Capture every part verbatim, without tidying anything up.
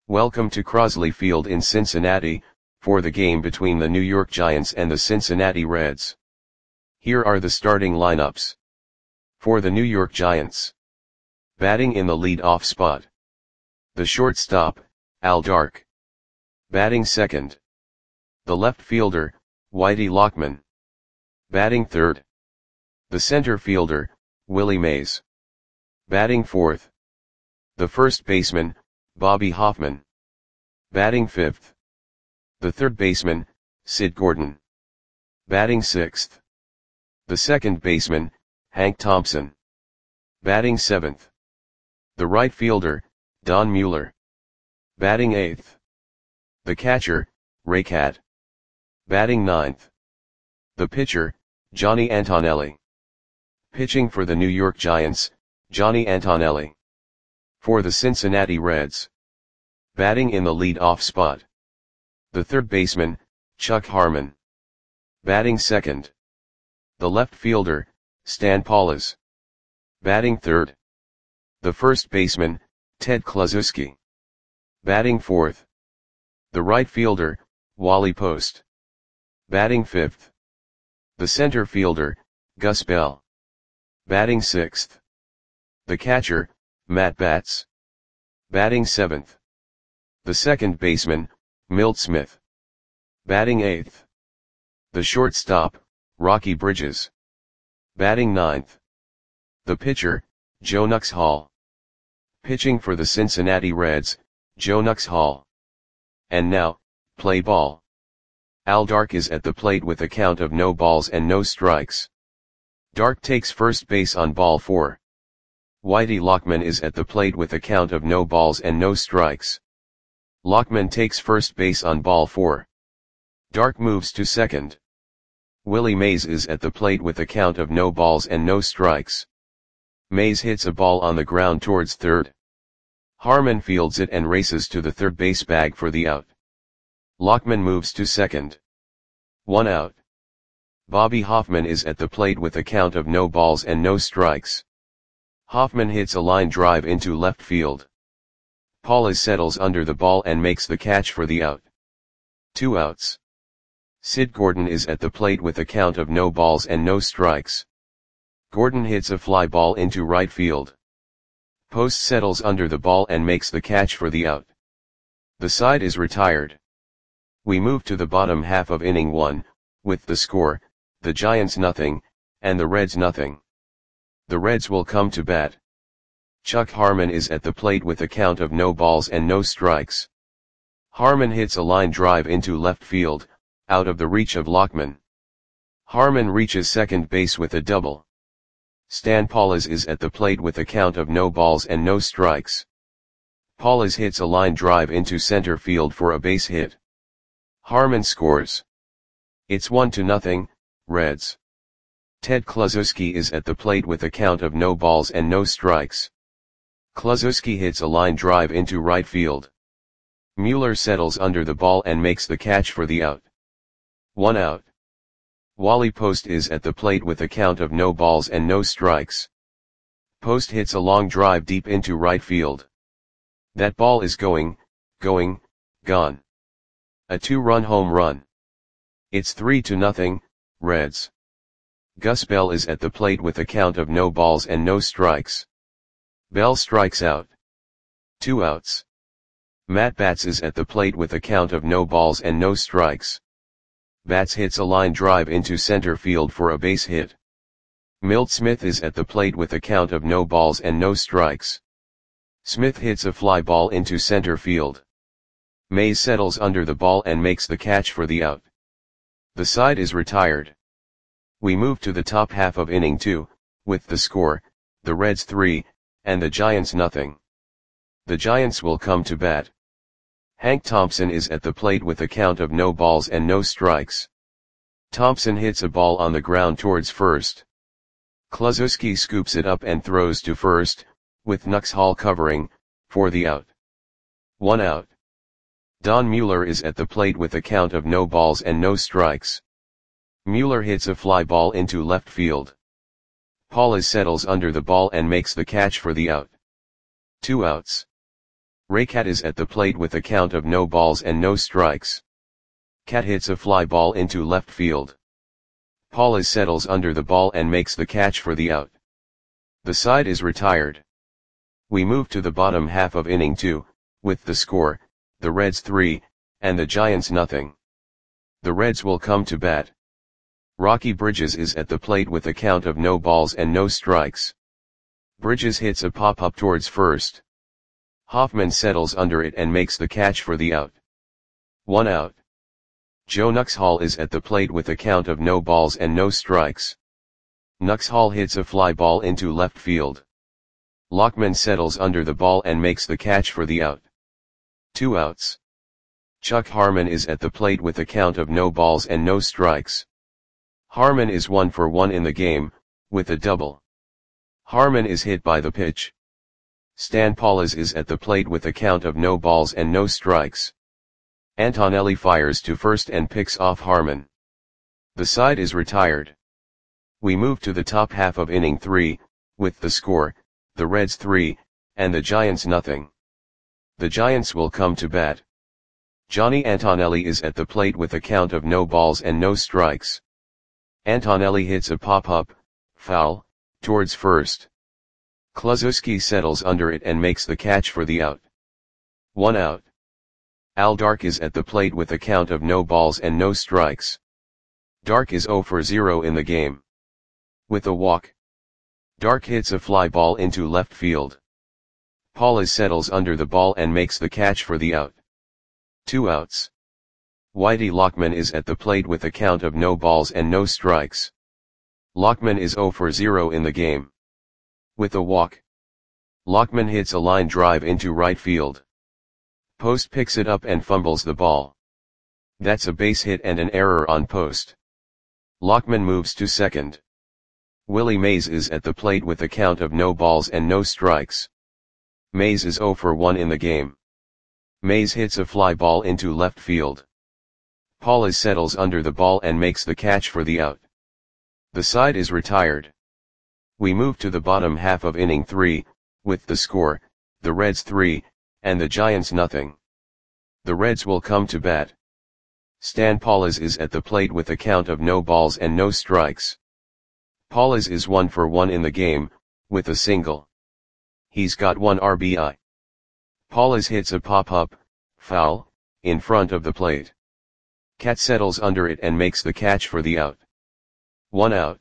Welcome to Crosley Field in Cincinnati, for the game between the New York Giants and the Cincinnati Reds. Here are the starting lineups. For the New York Giants. Batting in the lead-off spot. The shortstop, Al Dark. Batting second. The left fielder, Whitey Lockman. Batting third. The center fielder, Willie Mays. Batting fourth. The first baseman, Bobby Hoffman. Batting fifth. The third baseman, Sid Gordon. Batting sixth. The second baseman, Hank Thompson. Batting seventh. The right fielder, Don Mueller. Batting eighth. The catcher, Ray Catt. Batting ninth. The pitcher, Johnny Antonelli. Pitching for the New York Giants, Johnny Antonelli. For the Cincinnati Reds. Batting in the lead-off spot. The third baseman, Chuck Harmon. Batting second. The left fielder, Stan Paulis. Batting third. The first baseman, Ted Kluszewski. Batting fourth. The right fielder, Wally Post. Batting fifth. The center fielder, Gus Bell. Batting sixth. The catcher, Matt Batts. Batting seventh. The second baseman, Milt Smith. Batting eighth. The shortstop, Rocky Bridges. Batting ninth. The pitcher, Joe Nux Hall. Pitching for the Cincinnati Reds, Joe Nux Hall. And now, play ball. Al Dark is at the plate with a count of no balls and no strikes. Dark takes first base on ball four. Whitey Lockman is at the plate with a count of no balls and no strikes. Lockman takes first base on ball four. Dark moves to second. Willie Mays is at the plate with a count of no balls and no strikes. Mays hits a ball on the ground towards third. Harmon fields it and races to the third base bag for the out. Lockman moves to second. One out. Bobby Hoffman is at the plate with a count of no balls and no strikes. Hoffman hits a line drive into left field. Paulis settles under the ball and makes the catch for the out. Two outs. Sid Gordon is at the plate with a count of no balls and no strikes. Gordon hits a fly ball into right field. Post settles under the ball and makes the catch for the out. The side is retired. We move to the bottom half of inning one, with the score, the Giants nothing, and the Reds nothing. The Reds will come to bat. Chuck Harmon is at the plate with a count of no balls and no strikes. Harmon hits a line drive into left field, out of the reach of Lockman. Harmon reaches second base with a double. Stan Paulis is at the plate with a count of no balls and no strikes. Paulis hits a line drive into center field for a base hit. Harmon scores. It's one to nothing, Reds. Ted Kluszewski is at the plate with a count of no balls and no strikes. Kluszewski hits a line drive into right field. Mueller settles under the ball and makes the catch for the out. One out. Wally Post is at the plate with a count of no balls and no strikes. Post hits a long drive deep into right field. That ball is going, going, gone. A two-run home run. It's three to nothing, Reds. Gus Bell is at the plate with a count of no balls and no strikes. Bell strikes out. Two outs. Matt Batts is at the plate with a count of no balls and no strikes. Batts hits a line drive into center field for a base hit. Milt Smith is at the plate with a count of no balls and no strikes. Smith hits a fly ball into center field. Mays settles under the ball and makes the catch for the out. The side is retired. We move to the top half of inning two, with the score, the Reds three, and the Giants nothing. The Giants will come to bat. Hank Thompson is at the plate with a count of no balls and no strikes. Thompson hits a ball on the ground towards first. Kluszewski scoops it up and throws to first, with Nux Hall covering, for the out. One out. Don Mueller is at the plate with a count of no balls and no strikes. Mueller hits a fly ball into left field. Paulis settles under the ball and makes the catch for the out. Two outs. Raycat is at the plate with a count of no balls and no strikes. Cat hits a fly ball into left field. Paulus settles under the ball and makes the catch for the out. The side is retired. We move to the bottom half of inning two, with the score, the Reds three, and the Giants nothing. The Reds will come to bat. Rocky Bridges is at the plate with a count of no balls and no strikes. Bridges hits a pop-up towards first. Hoffman settles under it and makes the catch for the out. One out. Joe Nuxhall is at the plate with a count of no balls and no strikes. Nuxhall hits a fly ball into left field. Lockman settles under the ball and makes the catch for the out. Two outs. Chuck Harmon is at the plate with a count of no balls and no strikes. Harmon is one for one in the game, with a double. Harmon is hit by the pitch. Stan Paulus is at the plate with a count of no balls and no strikes. Antonelli fires to first and picks off Harmon. The side is retired. We move to the top half of inning three, with the score, the Reds three, and the Giants nothing. The Giants will come to bat. Johnny Antonelli is at the plate with a count of no balls and no strikes. Antonelli hits a pop-up, foul, towards first. Kluszewski settles under it and makes the catch for the out. One out. Al Dark is at the plate with a count of no balls and no strikes. Dark is zero for zero in the game. With a walk. Dark hits a fly ball into left field. Paulus settles under the ball and makes the catch for the out. Two outs. Whitey Lockman is at the plate with a count of no balls and no strikes. Lockman is zero for zero in the game. With a walk. Lockman hits a line drive into right field. Post picks it up and fumbles the ball. That's a base hit and an error on Post. Lockman moves to second. Willie Mays is at the plate with a count of no balls and no strikes. Mays is zero for one in the game. Mays hits a fly ball into left field. Paulus settles under the ball and makes the catch for the out. The side is retired. We move to the bottom half of inning three, with the score, the Reds three, and the Giants nothing. The Reds will come to bat. Stan Paulus is at the plate with a count of no balls and no strikes. Paulus is one for one in the game, with a single. He's got one R B I. Paulus hits a pop-up, foul, in front of the plate. Cat settles under it and makes the catch for the out. One out.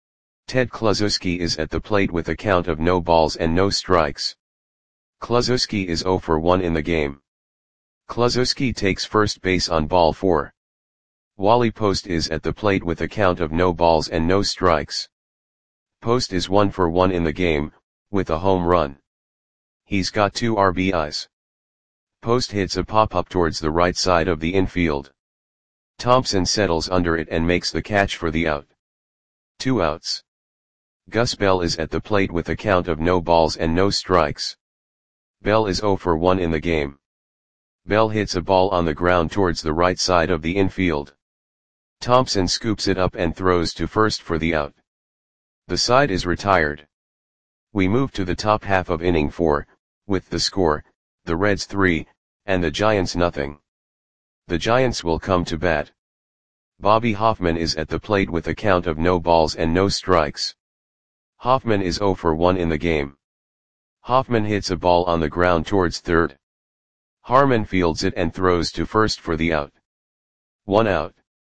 Ted Kluszewski is at the plate with a count of no balls and no strikes. Kluszewski is zero for one in the game. Kluszewski takes first base on ball four. Wally Post is at the plate with a count of no balls and no strikes. Post is one for one in the game, with a home run. He's got two R B Is. Post hits a pop-up towards the right side of the infield. Thompson settles under it and makes the catch for the out. Two outs. Gus Bell is at the plate with a count of no balls and no strikes. Bell is zero for one in the game. Bell hits a ball on the ground towards the right side of the infield. Thompson scoops it up and throws to first for the out. The side is retired. We move to the top half of inning four, with the score, the Reds three, and the Giants nothing. The Giants will come to bat. Bobby Hoffman is at the plate with a count of no balls and no strikes. Hoffman is zero for one in the game. Hoffman hits a ball on the ground towards third. Harmon fields it and throws to first for the out. One out.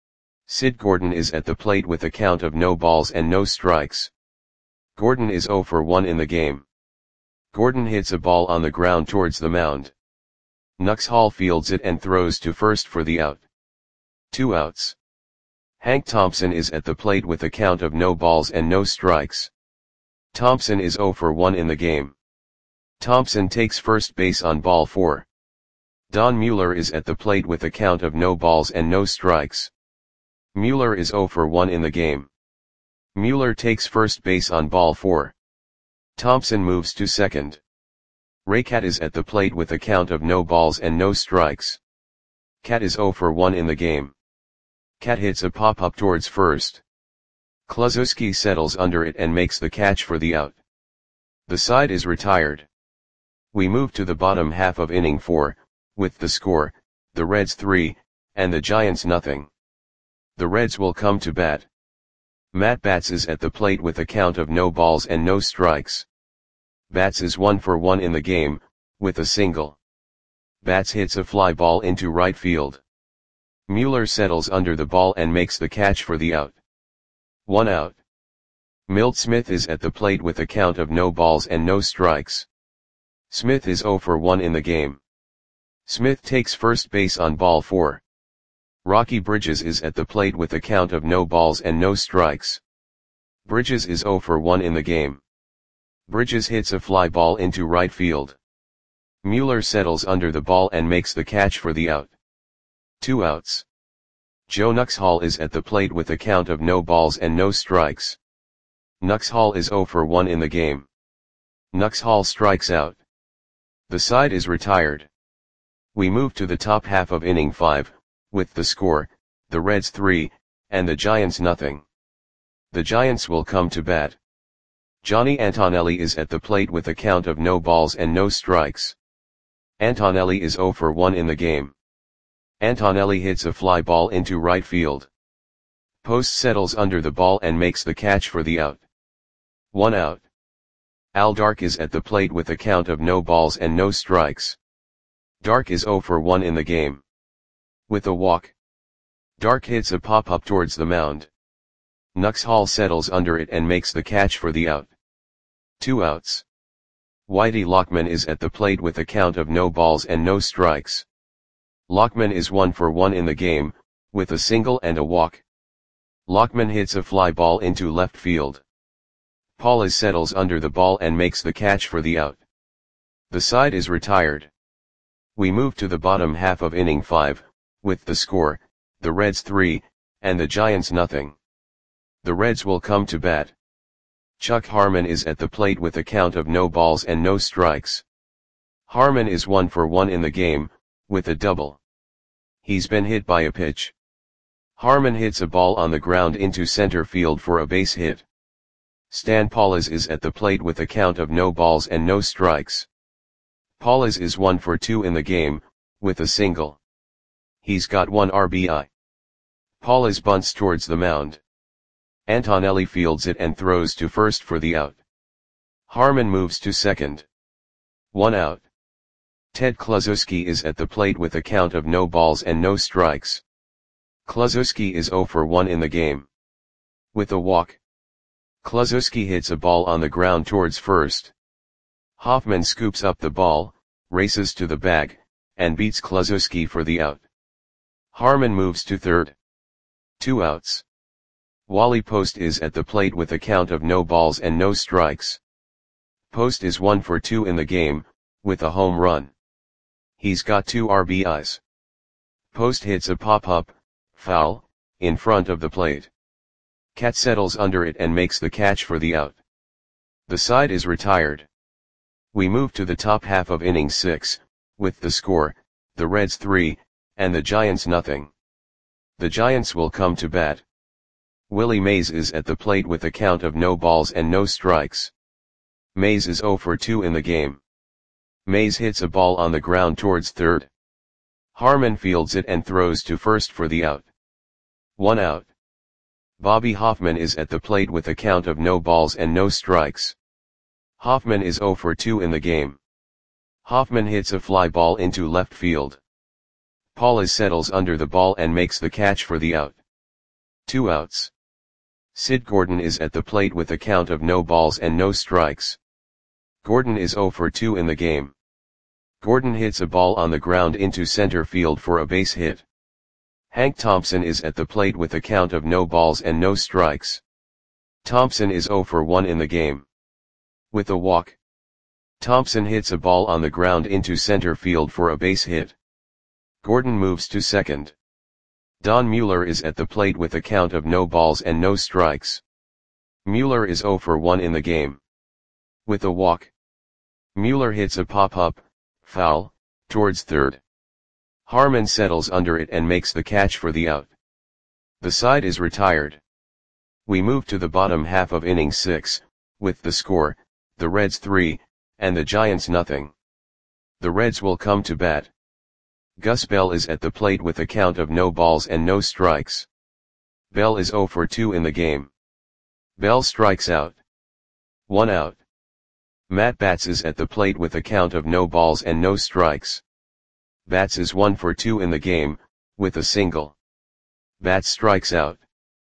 Sid Gordon is at the plate with a count of no balls and no strikes. Gordon is zero for one in the game. Gordon hits a ball on the ground towards the mound. Nuxhall fields it and throws to first for the out. Two outs. Hank Thompson is at the plate with a count of no balls and no strikes. Thompson is zero for one in the game. Thompson takes first base on ball four. Don Mueller is at the plate with a count of no balls and no strikes. Mueller is zero for one in the game. Mueller takes first base on ball four. Thompson moves to second. Raycat is at the plate with a count of no balls and no strikes. Cat is zero for one in the game. Cat hits a pop-up towards first. Kluszewski settles under it and makes the catch for the out. The side is retired. We move to the bottom half of inning four, with the score, the Reds three, and the Giants nothing. The Reds will come to bat. Matt Batts is at the plate with a count of no balls and no strikes. Batts is one for one in the game, with a single. Batts hits a fly ball into right field. Mueller settles under the ball and makes the catch for the out. One out. Milt Smith is at the plate with a count of no balls and no strikes. Smith is zero for one in the game. Smith takes first base on ball four. Rocky Bridges is at the plate with a count of no balls and no strikes. Bridges is zero for one in the game. Bridges hits a fly ball into right field. Mueller settles under the ball and makes the catch for the out. Two outs. Joe Nuxhall is at the plate with a count of no balls and no strikes. Nuxhall is zero for one in the game. Nuxhall strikes out. The side is retired. We move to the top half of inning five, with the score, the Reds three, and the Giants nothing. The Giants will come to bat. Johnny Antonelli is at the plate with a count of no balls and no strikes. Antonelli is zero for one in the game. Antonelli hits a fly ball into right field. Post settles under the ball and makes the catch for the out. One out. Al Dark is at the plate with a count of no balls and no strikes. Dark is zero for one in the game. With a walk. Dark hits a pop-up towards the mound. Nuxhall settles under it and makes the catch for the out. Two outs. Whitey Lockman is at the plate with a count of no balls and no strikes. Lockman is one for one in the game, with a single and a walk. Lockman hits a fly ball into left field. Paulus settles under the ball and makes the catch for the out. The side is retired. We move to the bottom half of inning five, with the score, the Reds three, and the Giants nothing. The Reds will come to bat. Chuck Harmon is at the plate with a count of no balls and no strikes. Harmon is one for one in the game, with a double. He's been hit by a pitch. Harmon hits a ball on the ground into center field for a base hit. Stan Paulus is at the plate with a count of no balls and no strikes. Paulus is one for two in the game, with a single. He's got one R B I. Paulus bunts towards the mound. Antonelli fields it and throws to first for the out. Harmon moves to second. One out. Ted Kluszewski is at the plate with a count of no balls and no strikes. Kluszewski is zero for one in the game. With a walk. Kluszewski hits a ball on the ground towards first. Hoffman scoops up the ball, races to the bag, and beats Kluszewski for the out. Harmon moves to third. Two outs. Wally Post is at the plate with a count of no balls and no strikes. Post is one for two in the game, with a home run. He's got two R B Is. Post hits a pop-up, foul, in front of the plate. Cat settles under it and makes the catch for the out. The side is retired. We move to the top half of inning six, with the score, the Reds three, and the Giants nothing. The Giants will come to bat. Willie Mays is at the plate with a count of no balls and no strikes. Mays is zero for two in the game. Mays hits a ball on the ground towards third. Harmon fields it and throws to first for the out. One out. Bobby Hoffman is at the plate with a count of no balls and no strikes. Hoffman is zero for two in the game. Hoffman hits a fly ball into left field. Paulus settles under the ball and makes the catch for the out. Two outs. Sid Gordon is at the plate with a count of no balls and no strikes. Gordon is zero for two in the game. Gordon hits a ball on the ground into center field for a base hit. Hank Thompson is at the plate with a count of no balls and no strikes. Thompson is zero for one in the game. With a walk. Thompson hits a ball on the ground into center field for a base hit. Gordon moves to second. Don Mueller is at the plate with a count of no balls and no strikes. Mueller is zero for one in the game. With a walk. Mueller hits a pop-up, foul, towards third. Harmon settles under it and makes the catch for the out. The side is retired. We move to the bottom half of inning six, with the score, the Reds three, and the Giants nothing. The Reds will come to bat. Gus Bell is at the plate with a count of no balls and no strikes. Bell is oh for two in the game. Bell strikes out. One out. Matt Batts is at the plate with a count of no balls and no strikes. Batts is one for two in the game, with a single. Batts strikes out.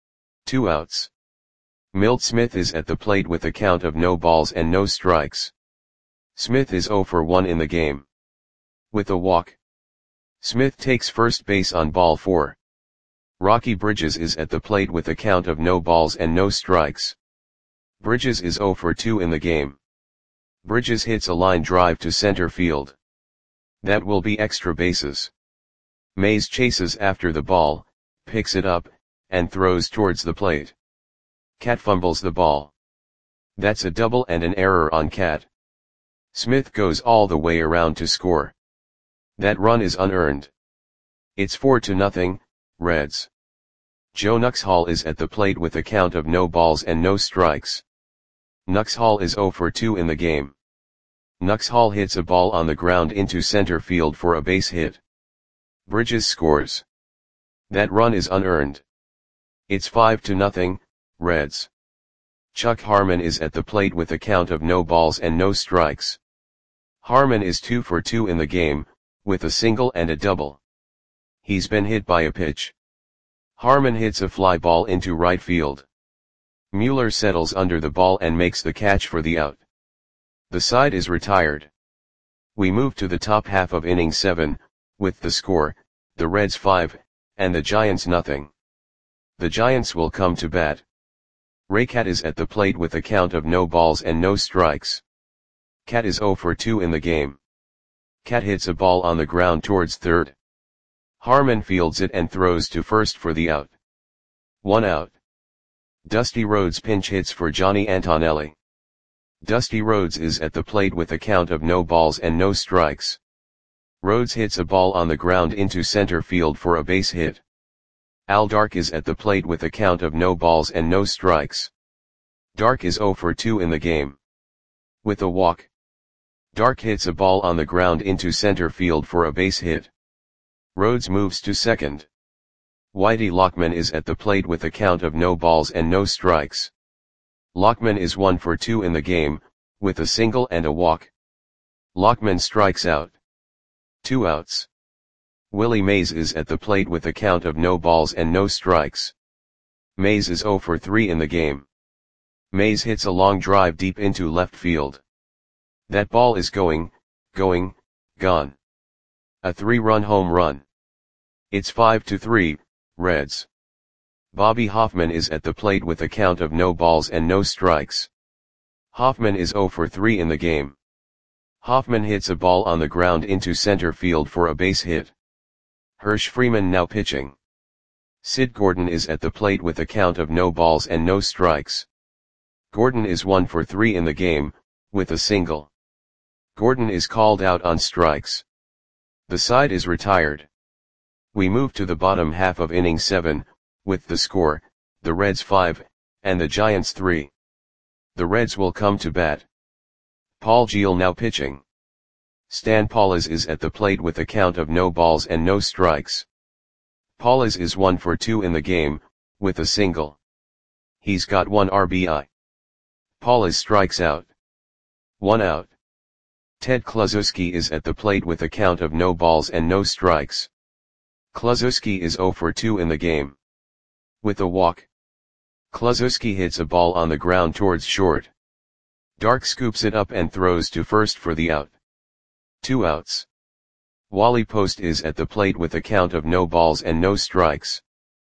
Two outs. Milt Smith is at the plate with a count of no balls and no strikes. Smith is oh for one in the game. With a walk. Smith takes first base on ball four. Rocky Bridges is at the plate with a count of no balls and no strikes. Bridges is oh for two in the game. Bridges hits a line drive to center field. That will be extra bases. Mays chases after the ball, picks it up, and throws towards the plate. Cat fumbles the ball. That's a double and an error on Cat. Smith goes all the way around to score. That run is unearned. It's four to nothing, Reds. Joe Nuxhall is at the plate with a count of no balls and no strikes. Nuxhall is oh for two in the game. Nuxhall hits a ball on the ground into center field for a base hit. Bridges scores. That run is unearned. It's five to nothing, Reds. Chuck Harmon is at the plate with a count of no balls and no strikes. Harmon is two for two in the game, with a single and a double. He's been hit by a pitch. Harmon hits a fly ball into right field. Mueller settles under the ball and makes the catch for the out. The side is retired. We move to the top half of inning seven, with the score, the Reds five, and the Giants nothing. The Giants will come to bat. Ray Cat is at the plate with a count of no balls and no strikes. Cat is oh for two in the game. Cat hits a ball on the ground towards third. Harmon fields it and throws to first for the out. One out. Dusty Rhodes pinch hits for Johnny Antonelli. Dusty Rhodes is at the plate with a count of no balls and no strikes. Rhodes hits a ball on the ground into center field for a base hit. Al Dark is at the plate with a count of no balls and no strikes. Dark is oh for two in the game. With a walk. Dark hits a ball on the ground into center field for a base hit. Rhodes moves to second. Whitey Lockman is at the plate with a count of no balls and no strikes. Lockman is one for two in the game, with a single and a walk. Lockman strikes out. Two outs. Willie Mays is at the plate with a count of no balls and no strikes. Mays is oh for three in the game. Mays hits a long drive deep into left field. That ball is going, going, gone. A three-run home run. It's five to three, Reds. Bobby Hoffman is at the plate with a count of no balls and no strikes. Hoffman is oh for three in the game. Hoffman hits a ball on the ground into center field for a base hit. Hirsch Freeman now pitching. Sid Gordon is at the plate with a count of no balls and no strikes. Gordon is one for three in the game, with a single. Gordon is called out on strikes. The side is retired. We move to the bottom half of inning seven, with the score, the Reds five, and the Giants three. The Reds will come to bat. Paul Geel now pitching. Stan Paulis is at the plate with a count of no balls and no strikes. Paulis is one for two in the game, with a single. He's got one R B I. Paulis strikes out. One out. Ted Kluszewski is at the plate with a count of no balls and no strikes. Kluszewski is oh for two in the game. With a walk. Kluszewski hits a ball on the ground towards short. Dark scoops it up and throws to first for the out. Two outs. Wally Post is at the plate with a count of no balls and no strikes.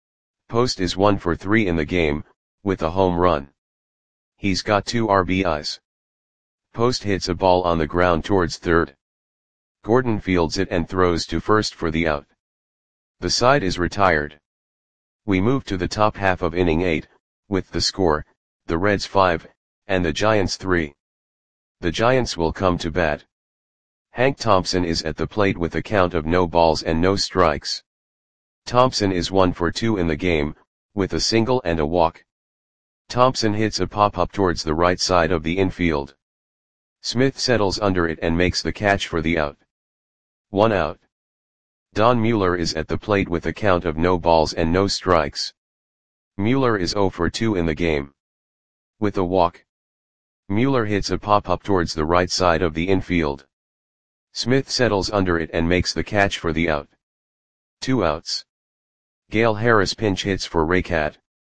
Post is one for three in the game, with a home run. He's got two R B Is. Post hits a ball on the ground towards third. Gordon fields it and throws to first for the out. The side is retired. We move to the top half of inning eight, with the score, the Reds five, and the Giants three. The Giants will come to bat. Hank Thompson is at the plate with a count of no balls and no strikes. Thompson is one for two in the game, with a single and a walk. Thompson hits a pop-up towards the right side of the infield. Smith settles under it and makes the catch for the out. One out. Don Mueller is at the plate with a count of no balls and no strikes. Mueller is zero for two in the game. With a walk, Mueller hits a pop-up towards the right side of the infield. Smith settles under it and makes the catch for the out. Two outs. Gale Harris pinch hits for Raycat.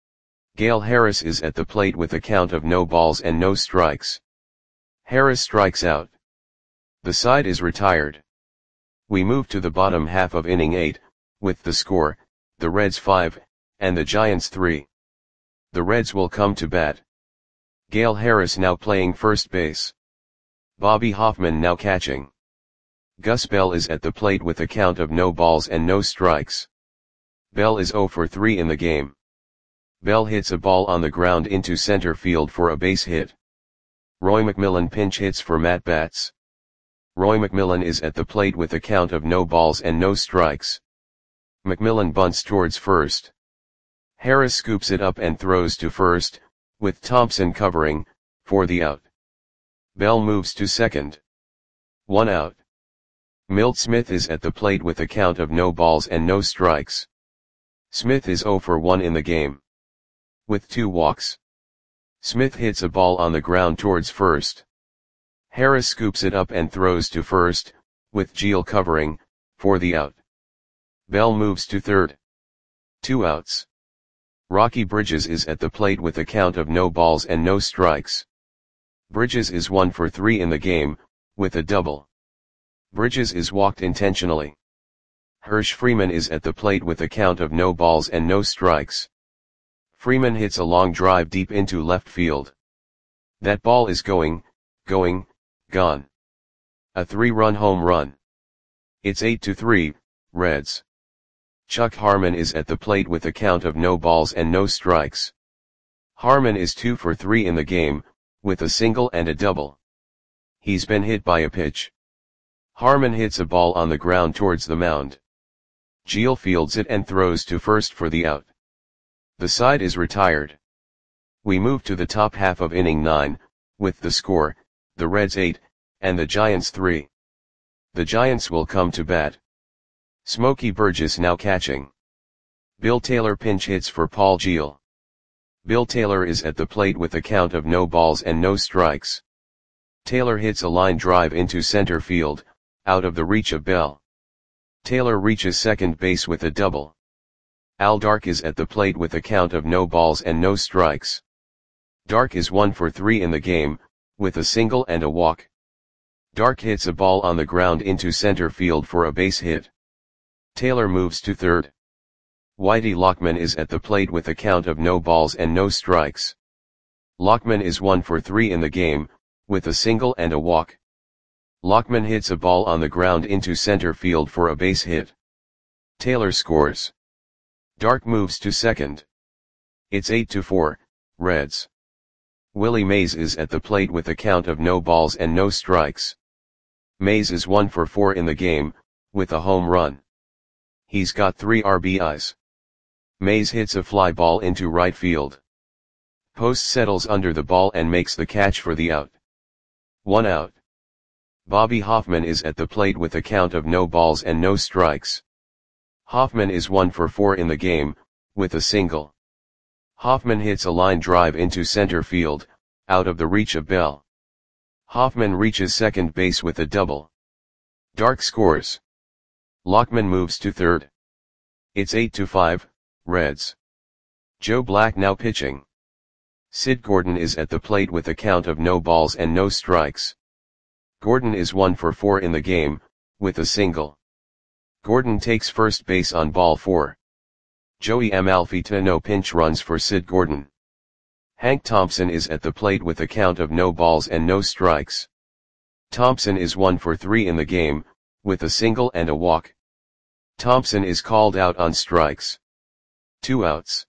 Gale Harris is at the plate with a count of no balls and no strikes. Harris strikes out. The side is retired. We move to the bottom half of inning eight, with the score, the Reds five, and the Giants three. The Reds will come to bat. Gale Harris now playing first base. Bobby Hoffman now catching. Gus Bell is at the plate with a count of no balls and no strikes. Bell is zero for three in the game. Bell hits a ball on the ground into center field for a base hit. Roy McMillan pinch hits for Matt Batts. Roy McMillan is at the plate with a count of no balls and no strikes. McMillan bunts towards first. Harris scoops it up and throws to first, with Thompson covering, for the out. Bell moves to second. One out. Milt Smith is at the plate with a count of no balls and no strikes. Smith is zero for one in the game. With two walks, Smith hits a ball on the ground towards first. Harris scoops it up and throws to first, with Geel covering, for the out. Bell moves to third. Two outs. Rocky Bridges is at the plate with a count of no balls and no strikes. Bridges is one for three in the game, with a double. Bridges is walked intentionally. Hirsch Freeman is at the plate with a count of no balls and no strikes. Freeman hits a long drive deep into left field. That ball is going, going, gone. A three-run home run. It's eight to three, Reds. Chuck Harmon is at the plate with a count of no balls and no strikes. Harmon is two for three in the game, with a single and a double. He's been hit by a pitch. Harmon hits a ball on the ground towards the mound. Geel fields it and throws to first for the out. The side is retired. We move to the top half of inning nine, with the score, the Reds eight, and the Giants three. The Giants will come to bat. Smokey Burgess now catching. Bill Taylor pinch hits for Paul Geel. Bill Taylor is at the plate with a count of no balls and no strikes. Taylor hits a line drive into center field, out of the reach of Bell. Taylor reaches second base with a double. Al Dark is at the plate with a count of no balls and no strikes. Dark is one for three in the game, with a single and a walk. Dark hits a ball on the ground into center field for a base hit. Taylor moves to third. Whitey Lockman is at the plate with a count of no balls and no strikes. Lockman is one for three in the game, with a single and a walk. Lockman hits a ball on the ground into center field for a base hit. Taylor scores. Dark moves to second. It's eight to four, Reds. Willie Mays is at the plate with a count of no balls and no strikes. Mays is one for four in the game, with a home run. He's got three R B Is. Mays hits a fly ball into right field. Post settles under the ball and makes the catch for the out. One out. Bobby Hoffman is at the plate with a count of no balls and no strikes. Hoffman is one for four in the game, with a single. Hoffman hits a line drive into center field, out of the reach of Bell. Hoffman reaches second base with a double. Dark scores. Lockman moves to third. It's eight to five, Reds. Joe Black now pitching. Sid Gordon is at the plate with a count of no balls and no strikes. Gordon is one for four in the game, with a single. Gordon takes first base on ball four. Joey Amalfitano pinch runs for Sid Gordon. Hank Thompson is at the plate with a count of no balls and no strikes. Thompson is one for three in the game, with a single and a walk. Thompson is called out on strikes. Two outs.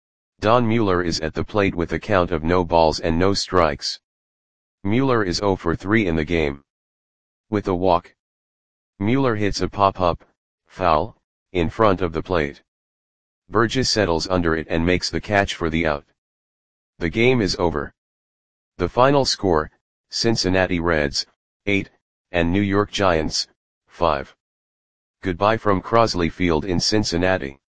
Don Mueller is at the plate with a count of no balls and no strikes. Mueller is zero for three in the game. With a walk, Mueller hits a pop-up, foul, in front of the plate. Burgess settles under it and makes the catch for the out. The game is over. The final score, Cincinnati Reds, eight, and New York Giants, five. Goodbye from Crosley Field in Cincinnati.